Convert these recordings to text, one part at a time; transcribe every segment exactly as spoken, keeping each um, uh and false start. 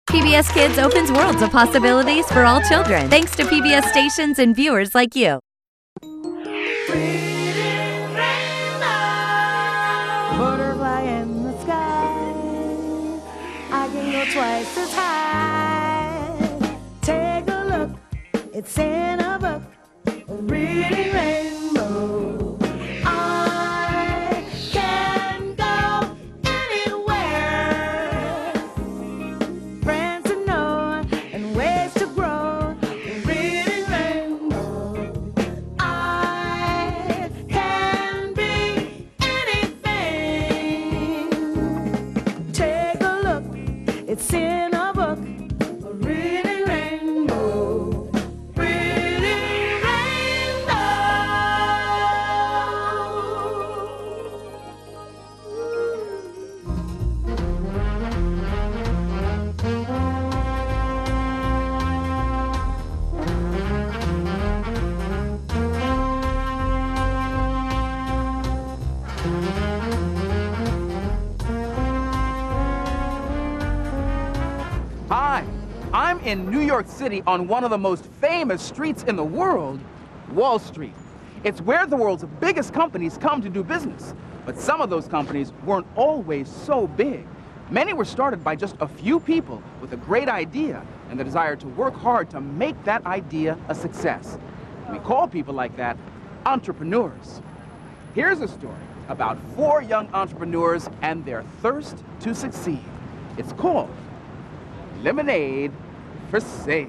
P B S Kids opens worlds of possibilities for all children, thanks to P B S stations and viewers like you. Butterfly in the sky, I can go twice as high. Take a look, it's in a book, a reading rainbow. I can go anywhere, friends to know and ways to grow. A reading rainbow. I can be anything. Take a look, it's in a book, a reading rainbow. Reading rainbow. Hi, I'm in New York City on one of the most famous streets in the world, Wall Street. It's where the world's biggest companies come to do business. But some of those companies weren't always so big. Many were started by just a few people with a great idea and the desire to work hard to make that idea a success. We call people like that entrepreneurs. Here's a story about four young entrepreneurs and their thirst to succeed. It's called Lemonade for Sale.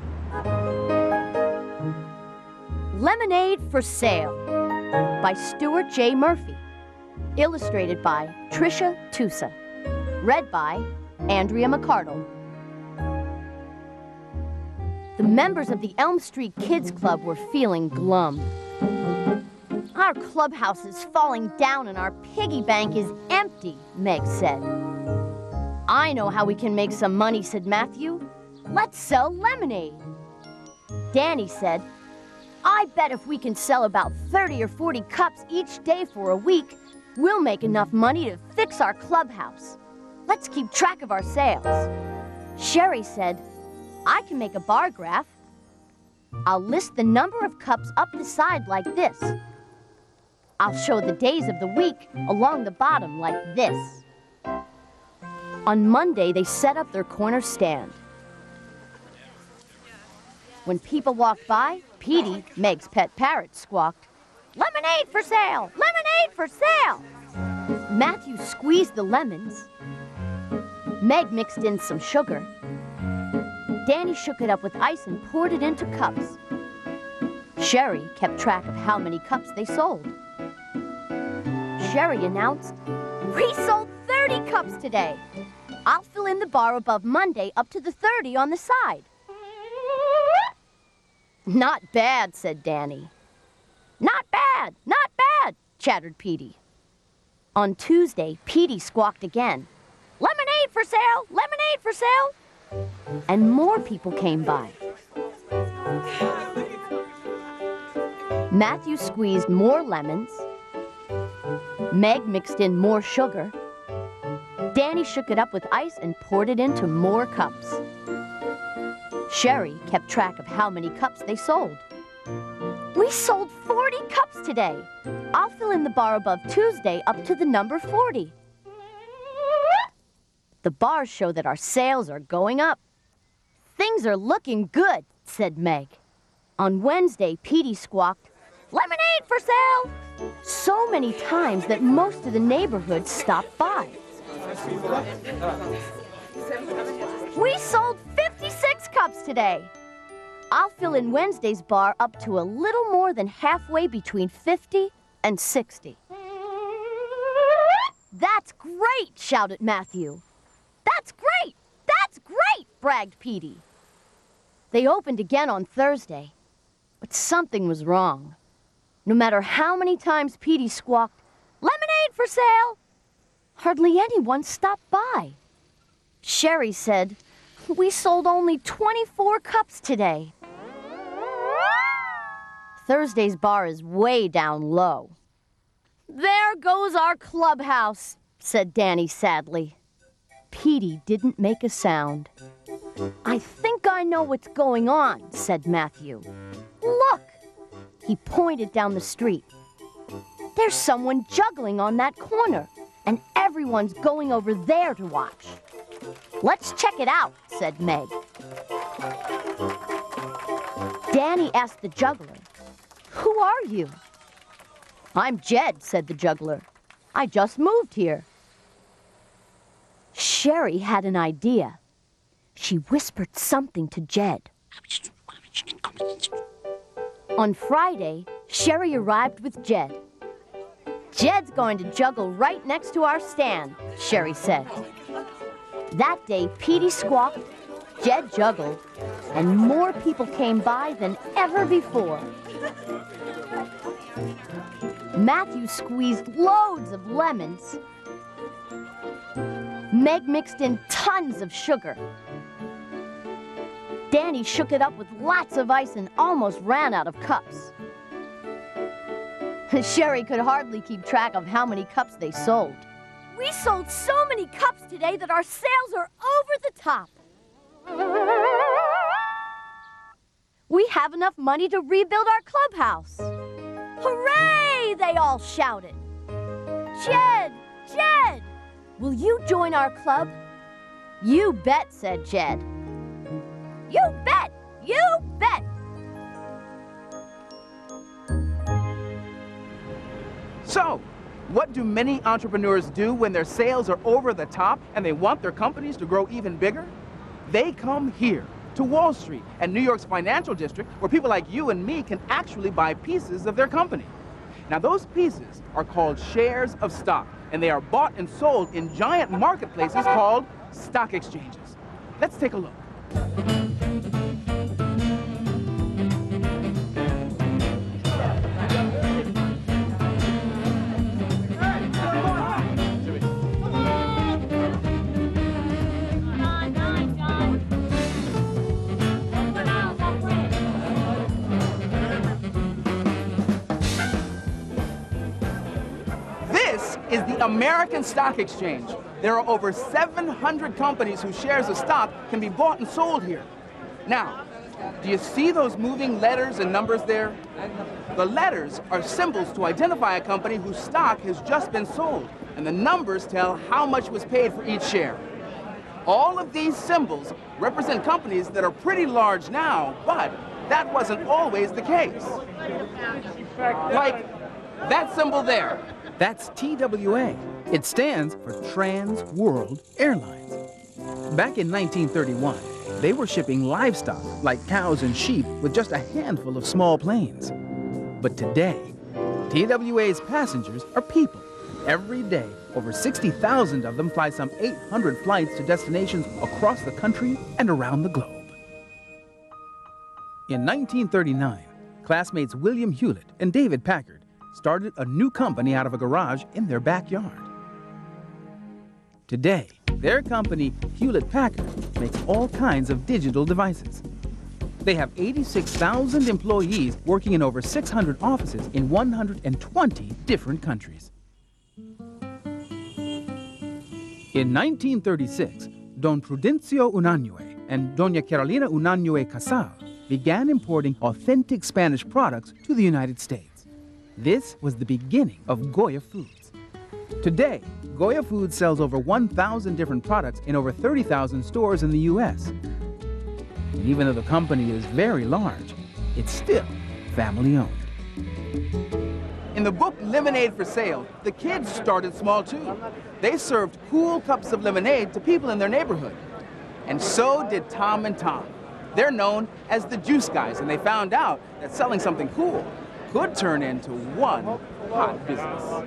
Lemonade for Sale by Stuart J. Murphy. Illustrated by Tricia Tusa. Read by Andrea McCardle. The members of the Elm Street Kids Club were feeling glum. Our clubhouse is falling down and our piggy bank is empty, Meg said. I know how we can make some money, said Matthew. Let's sell lemonade. Danny said, I bet if we can sell about thirty or forty cups each day for a week, we'll make enough money to fix our clubhouse. Let's keep track of our sales. Sherry said, I can make a bar graph. I'll list the number of cups up the side like this. I'll show the days of the week along the bottom like this. On Monday, they set up their corner stand. When people walked by, Petey, Meg's pet parrot, squawked, Lemonade for sale! Lemonade for sale! Matthew squeezed the lemons. Meg mixed in some sugar. Danny shook it up with ice and poured it into cups. Sherry kept track of how many cups they sold. Sherry announced, We sold thirty cups today. I'll fill in the bar above Monday up to the thirty on the side. Not bad, said Danny. Not bad, not bad, chattered Petey. On Tuesday, Petey squawked again. Lemonade for sale, lemonade for sale. And more people came by. Matthew squeezed more lemons. Meg mixed in more sugar. Danny shook it up with ice and poured it into more cups. Sherry kept track of how many cups they sold. We sold forty cups today. I'll fill in the bar above Tuesday up to the number forty. The bars show that our sales are going up. Things are looking good, said Meg. On Wednesday, Petey squawked, Lemonade for sale! So many times that most of the neighborhood stopped by. We sold fifty-six cups today. I'll fill in Wednesday's bar up to a little more than halfway between fifty and sixty. That's great, shouted Matthew. That's great! That's great, bragged Petey. They opened again on Thursday, but something was wrong. No matter how many times Petey squawked, Lemonade for sale, hardly anyone stopped by. Sherry said, We sold only twenty-four cups today. Thursday's bar is way down low. There goes our clubhouse, said Danny sadly. Petey didn't make a sound. I think I know what's going on, said Matthew. Look! He pointed down the street. There's someone juggling on that corner, and everyone's going over there to watch. Let's check it out, said Meg. Danny asked the juggler, "Who are you?" "I'm Jed," said the juggler. "I just moved here." Sherry had an idea. She whispered something to Jed. On Friday, Sherry arrived with Jed. "Jed's going to juggle right next to our stand," Sherry said. That day, Petey squawked, Jed juggled, and more people came by than ever before. Matthew squeezed loads of lemons. Meg mixed in tons of sugar. Danny shook it up with lots of ice and almost ran out of cups. Sherry could hardly keep track of how many cups they sold. "We sold so many cups today that our sales are over the top. We have enough money to rebuild our clubhouse." "Hooray!" they all shouted. "Jed! Jed! Will you join our club?" "You bet," said Jed. "You bet! You bet!" So, what do many entrepreneurs do when their sales are over the top and they want their companies to grow even bigger? They come here, to Wall Street and New York's financial district, where people like you and me can actually buy pieces of their company. Now, those pieces are called shares of stock, and they are bought and sold in giant marketplaces called stock exchanges. Let's take a look. Is the American Stock Exchange. There are over seven hundred companies whose shares of stock can be bought and sold here. Now, do you see those moving letters and numbers there? The letters are symbols to identify a company whose stock has just been sold, and the numbers tell how much was paid for each share. All of these symbols represent companies that are pretty large now, but that wasn't always the case. Like that symbol there. That's T W A. It stands for Trans World Airlines. Back in nineteen thirty-one, they were shipping livestock like cows and sheep with just a handful of small planes. But today, T W A's passengers are people. Every day, over sixty thousand of them fly some eight hundred flights to destinations across the country and around the globe. In nineteen thirty-nine, classmates William Hewlett and David Packard started a new company out of a garage in their backyard. Today, their company, Hewlett-Packard, makes all kinds of digital devices. They have eighty-six thousand employees working in over six hundred offices in one hundred twenty different countries. In nineteen thirty-six, Don Prudencio Unanue and Doña Carolina Unanue Casal began importing authentic Spanish products to the United States. This was the beginning of Goya Foods. Today, Goya Foods sells over one thousand different products in over thirty thousand stores in the U S. And even though the company is very large, it's still family-owned. In the book Lemonade for Sale, the kids started small too. They served cool cups of lemonade to people in their neighborhood. And so did Tom and Tom. They're known as the Juice Guys, and they found out that selling something cool could turn into one hot business.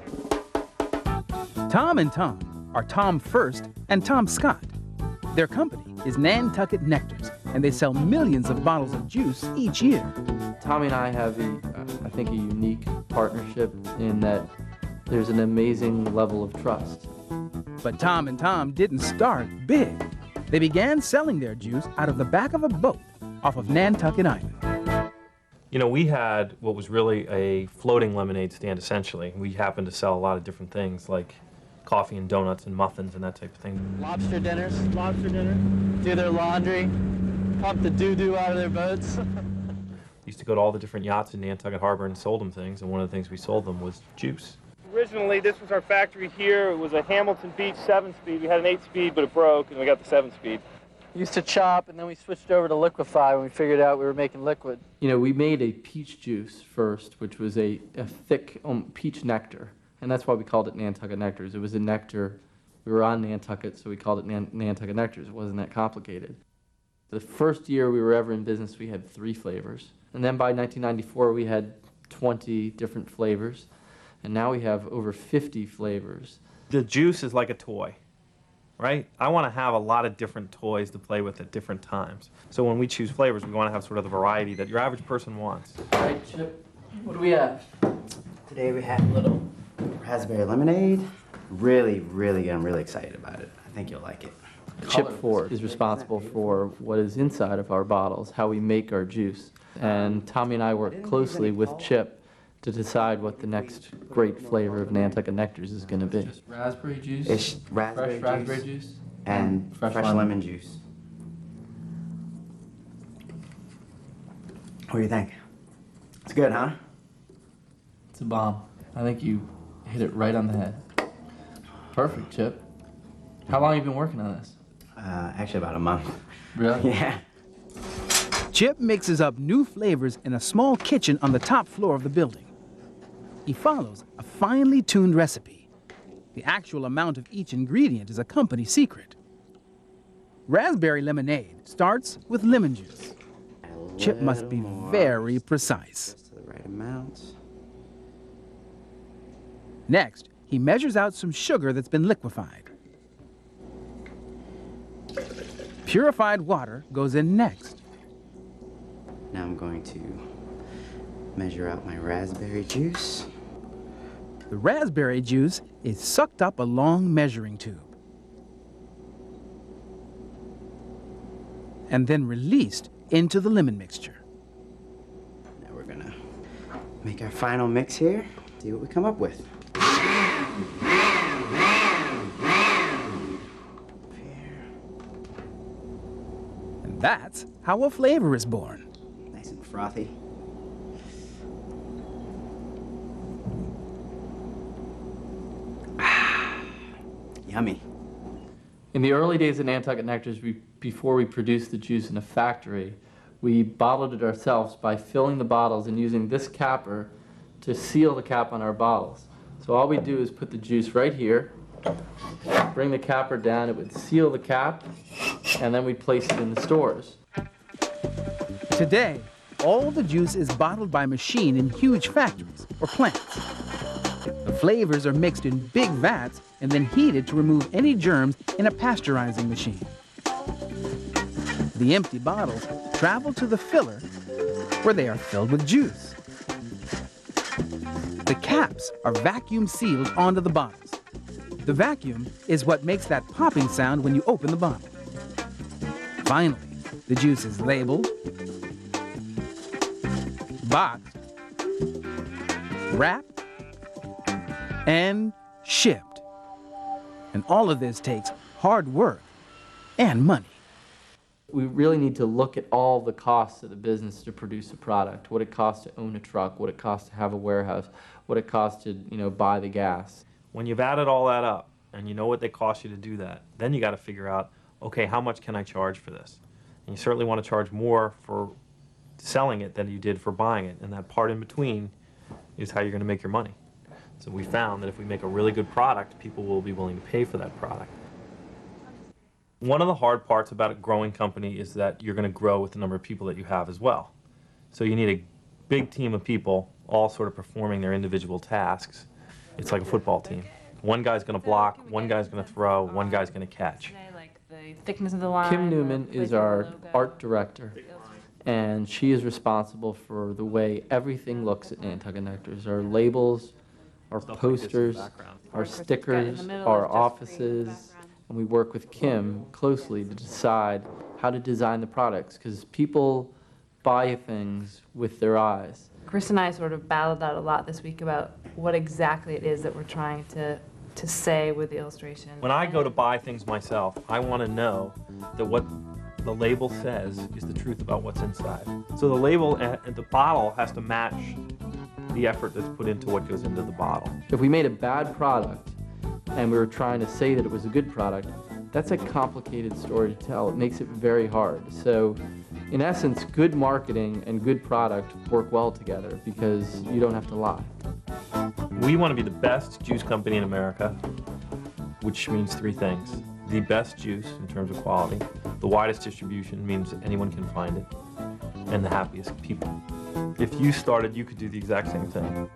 Tom and Tom are Tom First and Tom Scott. Their company is Nantucket Nectars, and they sell millions of bottles of juice each year. Tommy and I have, a, I think, a unique partnership in that there's an amazing level of trust. But Tom and Tom didn't start big. They began selling their juice out of the back of a boat off of Nantucket Island. You know, we had what was really a floating lemonade stand, essentially. We happened to sell a lot of different things, like coffee and donuts and muffins and that type of thing. Lobster dinners, lobster dinner, do their laundry, pump the doo-doo out of their boats. Used to go to all the different yachts in Nantucket Harbor and sold them things, and one of the things we sold them was juice. Originally, this was our factory here. It was a Hamilton Beach seven-speed. We had an eight-speed, but it broke, and we got the seven-speed. Used to chop, and then we switched over to liquefy when we figured out we were making liquid. You know, we made a peach juice first, which was a, a thick um, peach nectar, and that's why we called it Nantucket Nectars. It was a nectar. We were on Nantucket, so we called it Nan Nantucket Nectars. It wasn't that complicated. The first year we were ever in business, we had three flavors. And then by nineteen ninety-four, we had twenty different flavors. And now we have over fifty flavors. The juice is like a toy, right? I want to have a lot of different toys to play with at different times. So when we choose flavors, we want to have sort of the variety that your average person wants. All right, Chip, what do we have? Today we have a little raspberry lemonade. Really, really, I'm really excited about it. I think you'll like it. Chip Ford is responsible for what is inside of our bottles, how we make our juice. And Tommy and I work closely with Chip to decide what the next great flavor of Nantucket Nectars is going to be. Just raspberry juice? It's raspberry, fresh juice, raspberry juice and fresh, fresh lemon. lemon juice. What do you think? It's good, huh? It's a bomb. I think you hit it right on the head. Perfect, Chip. How long have you been working on this? Uh, actually about a month. Really? Yeah. Chip mixes up new flavors in a small kitchen on the top floor of the building. He follows a finely tuned recipe. The actual amount of each ingredient is a company secret. Raspberry lemonade starts with lemon juice. Chip must be more. very precise. Just the right amount. Next, he measures out some sugar that's been liquefied. Purified water goes in next. Now I'm going to measure out my raspberry juice. The raspberry juice is sucked up a long measuring tube and then released into the lemon mixture. Now we're gonna make our final mix here, see what we come up with. And that's how a flavor is born. Nice and frothy. Yummy. In the early days of Nantucket Nectars, we, before we produced the juice in a factory, we bottled it ourselves by filling the bottles and using this capper to seal the cap on our bottles. So all we do is put the juice right here, bring the capper down, it would seal the cap, and then we place it in the stores. Today, all the juice is bottled by machine in huge factories or plants. The flavors are mixed in big vats and then heated to remove any germs in a pasteurizing machine. The empty bottles travel to the filler where they are filled with juice. The caps are vacuum sealed onto the bottles. The vacuum is what makes that popping sound when you open the bottle. Finally, the juice is labeled, boxed, wrapped, and shipped. And all of this takes hard work and money. We really need to look at all the costs of the business to produce a product, what it costs to own a truck, what it costs to have a warehouse, what it costs to, you know, buy the gas. When you've added all that up and you know what they cost you to do that, then you got to figure out, okay, how much can I charge for this? And you certainly want to charge more for selling it than you did for buying it, and that part in between is how you're going to make your money. So we found that if we make a really good product, people will be willing to pay for that product. One of the hard parts about a growing company is that you're going to grow with the number of people that you have as well. So you need a big team of people all sort of performing their individual tasks. It's like a football team. One guy's going to block, one guy's going to throw, one guy's going to catch. Like the thickness of the line. Kim Newman is our art director, and she is responsible for the way everything looks at Nantucket Nectars. Our labels, our posters, our stickers, our offices, and we work with Kim closely to decide how to design the products, because people buy things with their eyes. Chris and I sort of battled out a lot this week about what exactly it is that we're trying to to say with the illustration. When I go to buy things myself, I want to know that what the label says is the truth about what's inside. So the label and the bottle has to match the effort that's put into what goes into the bottle. If we made a bad product and we were trying to say that it was a good product, that's a complicated story to tell. It makes it very hard. So in essence, good marketing and good product work well together because you don't have to lie. We want to be the best juice company in America, which means three things. The best juice in terms of quality, the widest distribution means anyone can find it, and the happiest people. If you started, you could do the exact same thing.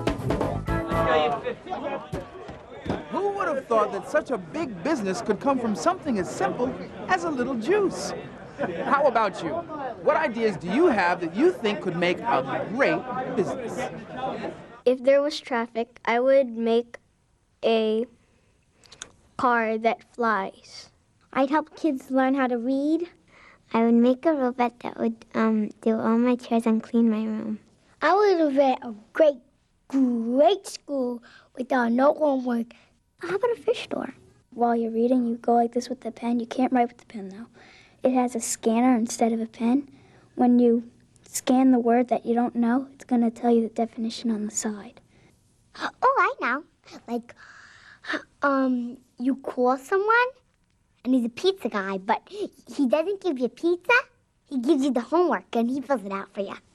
Who would have thought that such a big business could come from something as simple as a little juice? How about you? What ideas do you have that you think could make a great business? If there was traffic, I would make a car that flies. I'd help kids learn how to read. I would make a robot that would um, do all my chores and clean my room. I would invent a great, great school with uh, no homework. How about a fish store? While you're reading, you go like this with the pen. You can't write with the pen, though. It has a scanner instead of a pen. When you scan the word that you don't know, it's going to tell you the definition on the side. Oh, I know. Like, um, you call someone, and he's a pizza guy, but he doesn't give you pizza. He gives you the homework, and he fills it out for you.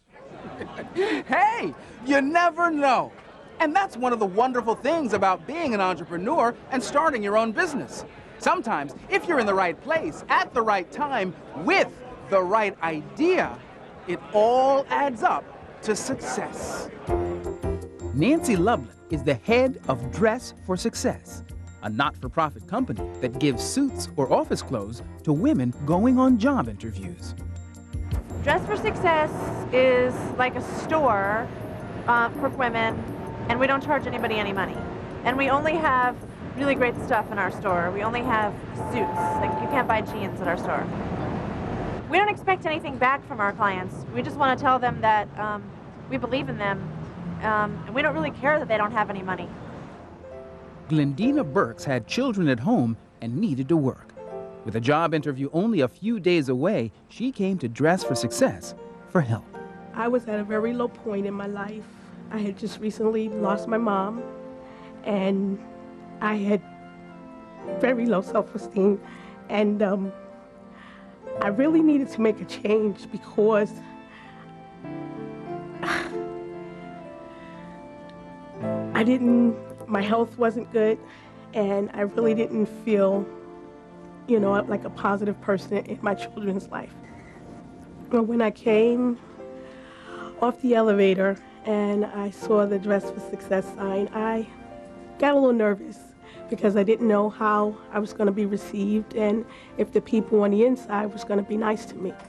Hey, you never know. And that's one of the wonderful things about being an entrepreneur and starting your own business. Sometimes, if you're in the right place, at the right time, with the right idea, it all adds up to success. Nancy Lublin is the head of Dress for Success, a not-for-profit company that gives suits or office clothes to women going on job interviews. Dress for Success is like a store uh, for women, and we don't charge anybody any money. And we only have really great stuff in our store. We only have suits. Like, you can't buy jeans at our store. We don't expect anything back from our clients. We just want to tell them that um, we believe in them, um, and we don't really care that they don't have any money. Glendina Burks had children at home and needed to work. With a job interview only a few days away, she came to Dress for Success for help. I was at a very low point in my life. I had just recently lost my mom, and I had very low self-esteem, and um, I really needed to make a change because I didn't, my health wasn't good, and I really didn't feel, you know, like a positive person in my children's life. But when I came off the elevator and I saw the Dress for Success sign, I got a little nervous because I didn't know how I was going to be received and if the people on the inside was going to be nice to me.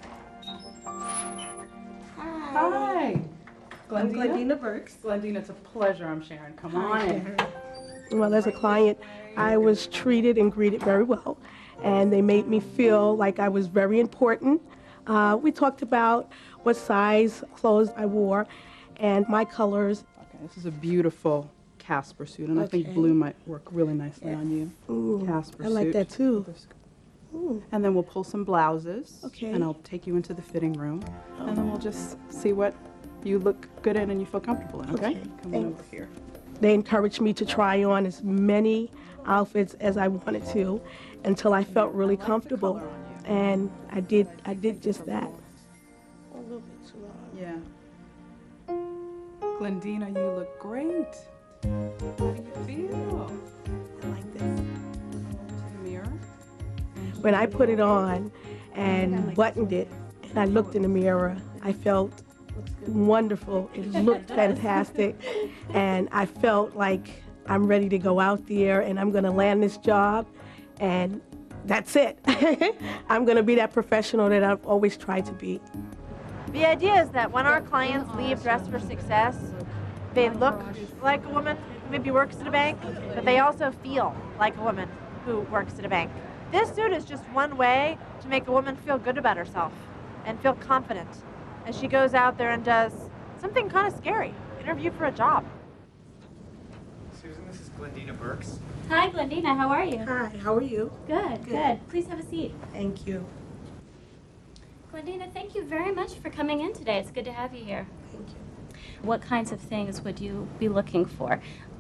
Hi. Glendina? I'm Glendina Burks. Glendina, it's a pleasure. I'm Sharon. Come on in. Well, as a client, I was treated and greeted very well, and they made me feel like I was very important. Uh, we talked about what size clothes I wore and my colors. Okay, this is a beautiful Casper suit, and okay. I think blue might work really nicely yeah. on you. Ooh, Casper I like suit. that too. Ooh. And then we'll pull some blouses, okay. and I'll take you into the fitting room, oh. and then we'll just see what you look good in and you feel comfortable in, okay? okay. Come Thanks. on over here. They encouraged me to try on as many outfits as I wanted to until I felt really comfortable, and I did, I did just that. A little bit too long. Yeah. Glendina, you look great. How do you feel? I like this. To the mirror. When I put it on and buttoned it, and I looked in the mirror, I felt wonderful. It looked fantastic, and I felt like I'm ready to go out there and I'm going to land this job, and that's it. I'm going to be that professional that I've always tried to be. The idea is that when our clients leave Dress for Success, they look like a woman who maybe works at a bank, but they also feel like a woman who works at a bank. This suit is just one way to make a woman feel good about herself and feel confident as she goes out there and does something kind of scary, interview for a job. Susan, this is Glendina Burks. Hi, Glendina. How are you? Hi, how are you? Good, Good. good. Please have a seat. Thank you. Glendina, thank you very much for coming in today. It's good to have you here. Thank you. What kinds of things would you be looking for?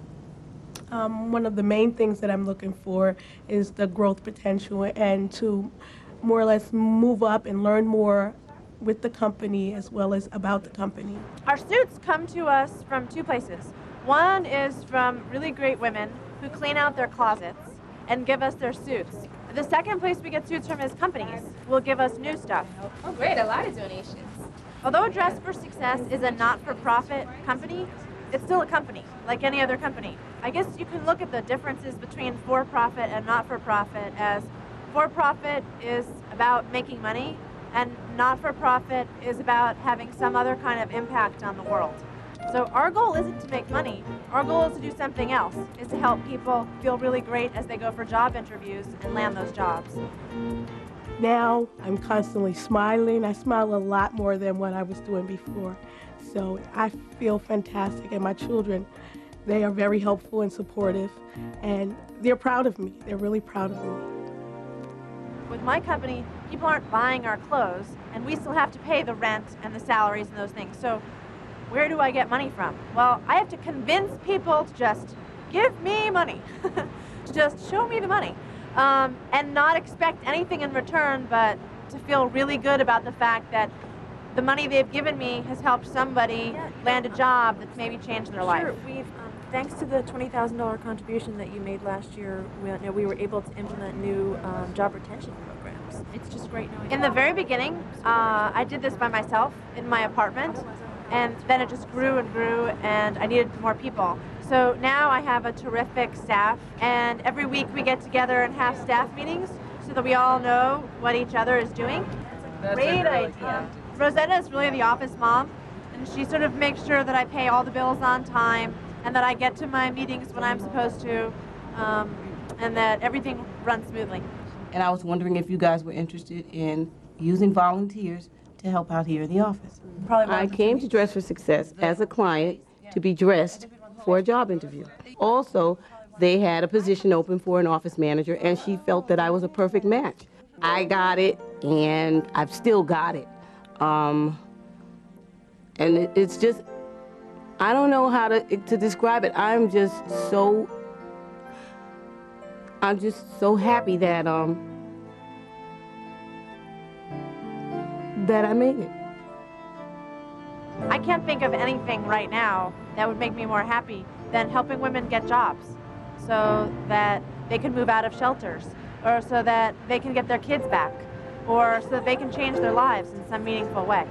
Um, one of the main things that I'm looking for is the growth potential and to more or less move up and learn more with the company as well as about the company. Our suits come to us from two places. One is from really great women who clean out their closets and give us their suits. The second place we get suits from is companies will give us new stuff. Oh, great, a lot of donations. Although Dress for Success is a not-for-profit company, it's still a company, like any other company. I guess you can look at the differences between for-profit and not-for-profit as for-profit is about making money, and not-for-profit is about having some other kind of impact on the world. So our goal isn't to make money. Our goal is to do something else, is to help people feel really great as they go for job interviews and land those jobs. Now I'm constantly smiling. I smile a lot more than what I was doing before. So I feel fantastic, and my children, they are very helpful and supportive, and they're proud of me. They're really proud of me. With my company, people aren't buying our clothes, and we still have to pay the rent and the salaries and those things. So where do I get money from? Well, I have to convince people to just give me money, to just show me the money, um, and not expect anything in return, but to feel really good about the fact that the money they've given me has helped somebody land a job that's maybe changed their life. Sure, we've, um, thanks to the twenty thousand dollar contribution that you made last year, we, you know, we were able to implement new um, job retention programs. It's just great knowing. In the very beginning, uh, I did this by myself in my apartment, and then it just grew and grew, and I needed more people. So now I have a terrific staff, and every week we get together and have staff meetings so that we all know what each other is doing. That's Great a really idea. Rosetta is really the office mom, and she sort of makes sure that I pay all the bills on time, and that I get to my meetings when I'm supposed to, um, and that everything runs smoothly. And I was wondering if you guys were interested in using volunteers to help out here in the office. I came to Dress for Success as a client to be dressed for a job interview. Also, they had a position open for an office manager, and she felt that I was a perfect match. I got it, and I've still got it. Um, and it, it's just, I don't know how to, to describe it. I'm just so, I'm just so happy that, um, that I made it. I can't think of anything right now that would make me more happy than helping women get jobs so that they can move out of shelters, or so that they can get their kids back, or so that they can change their lives in some meaningful way.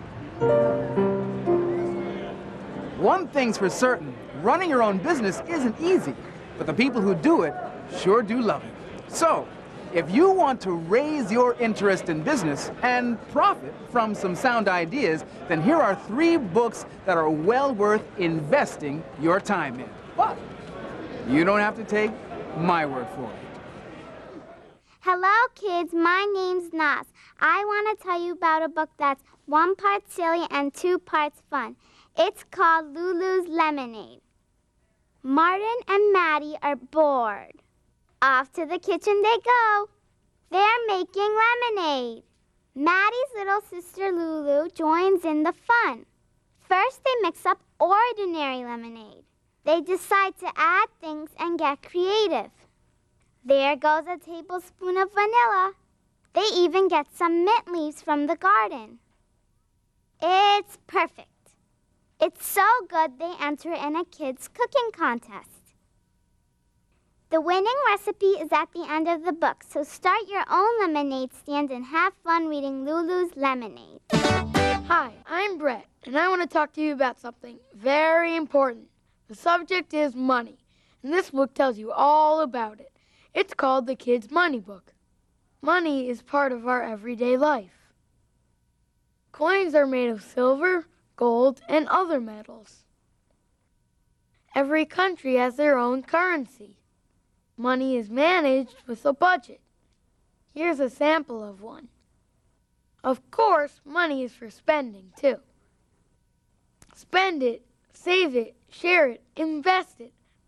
One thing's for certain, running your own business isn't easy, but the people who do it sure do love it. So, if you want to raise your interest in business and profit from some sound ideas, then here are three books that are well worth investing your time in. But you don't have to take my word for it. Hello, kids. My name's Nas. I want to tell you about a book that's one part silly and two parts fun. It's called Lulu's Lemonade. Martin and Maddie are bored. Off to the kitchen they go. They're making lemonade. Maddie's little sister Lulu joins in the fun. First, they mix up ordinary lemonade. They decide to add things and get creative. There goes a tablespoon of vanilla. They even get some mint leaves from the garden. It's perfect. It's so good they enter in a kids' cooking contest. The winning recipe is at the end of the book, so start your own lemonade stand and have fun reading Lulu's Lemonade. Hi, I'm Brett, and I want to talk to you about something very important. The subject is money, and this book tells you all about it. It's called The Kid's Money Book. Money is part of our everyday life. Coins are made of silver, gold, and other metals. Every country has their own currency. Money is managed with a budget. Here's a sample of one. Of course, money is for spending, too. Spend it, save it, share it, invest it,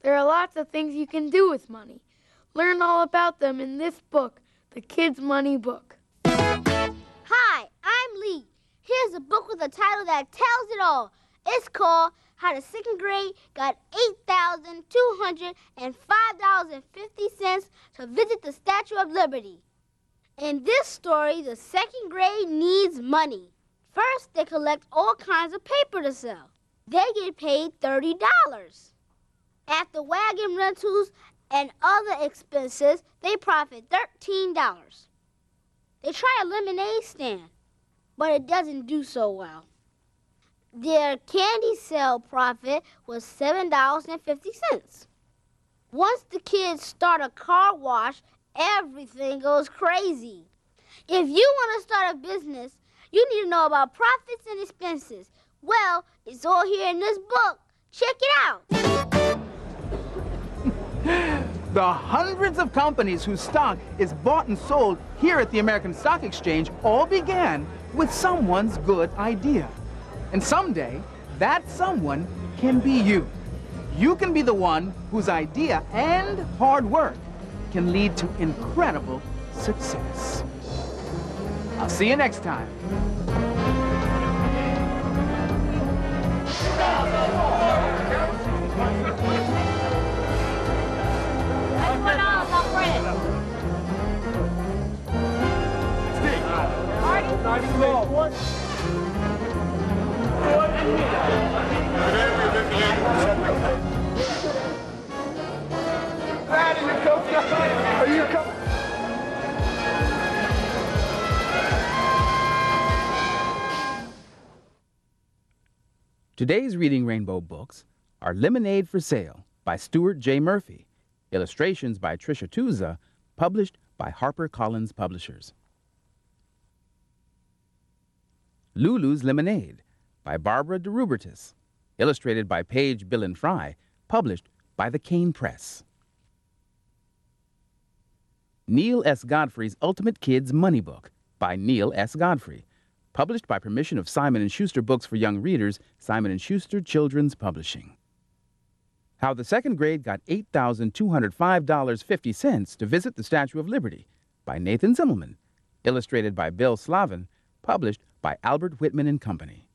There are lots of things you can do with money. Learn all about them in this book, The Kids' Money Book. Hi, I'm Lee. Here's a book with a title that tells it all. It's called How the Second Grade Got eight thousand two hundred five dollars and fifty cents to Visit the Statue of Liberty. In this story, the second grade needs money. First, they collect all kinds of paper to sell. They get paid thirty dollars. After wagon rentals and other expenses, they profit thirteen dollars. They try a lemonade stand, but it doesn't do so well. Their candy sale profit was seven dollars and fifty cents. Once the kids start a car wash, everything goes crazy. If you want to start a business, you need to know about profits and expenses. Well, it's all here in this book. Check it out. The hundreds of companies whose stock is bought and sold here at the American Stock Exchange all began with someone's good idea. And someday, that someone can be you. You can be the one whose idea and hard work can lead to incredible success. I'll see you next time. Are you coming? Today's Reading Rainbow books are Lemonade for Sale by Stuart J. Murphy, illustrations by Tricia Tuza, published by HarperCollins Publishers. Lulu's Lemonade by Barbara DeRubertis, illustrated by Paige Billen Fry, published by the Cane Press. Neil S. Godfrey's Ultimate Kids Money Book by Neil S. Godfrey, published by permission of Simon and Schuster Books for Young Readers, Simon and Schuster Children's Publishing. How the Second Grade Got eight thousand two hundred five dollars and fifty cents to Visit the Statue of Liberty by Nathan Zimmelman, illustrated by Bill Slavin, published by Albert Whitman and Company.